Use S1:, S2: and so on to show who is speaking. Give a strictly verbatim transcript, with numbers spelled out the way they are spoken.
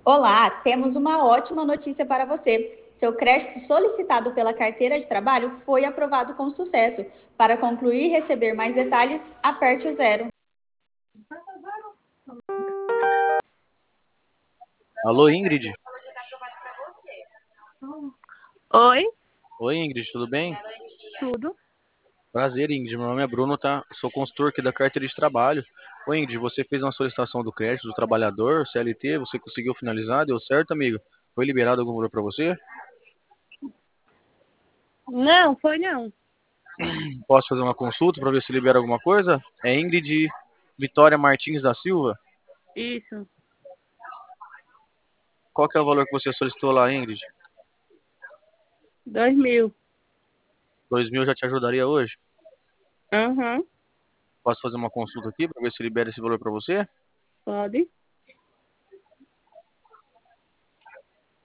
S1: Olá, temos uma ótima notícia para você. Seu crédito solicitado pela carteira de trabalho foi aprovado com sucesso. Para concluir e receber mais detalhes, aperte o zero.
S2: Alô, Ingrid?
S3: Oi,
S2: Oi, Ingrid, tudo bem?
S3: tudo.
S2: Prazer, Ingrid. Meu nome é Bruno, tá? Sou consultor aqui da carteira de trabalho. Oi, Ingrid, você fez uma solicitação do crédito do trabalhador, C L T, você conseguiu finalizar? Deu certo, amigo? Foi liberado algum valor para você?
S3: Não, foi não.
S2: Posso fazer uma consulta para ver se libera alguma coisa? É Ingrid Vitória Martins da Silva?
S3: Isso,
S2: Qual que é o valor que você solicitou lá, Ingrid?
S3: dois mil.
S2: Dois mil já te ajudaria hoje?
S3: Aham,
S2: Posso fazer uma consulta aqui para ver se libera esse valor para você?
S3: pode.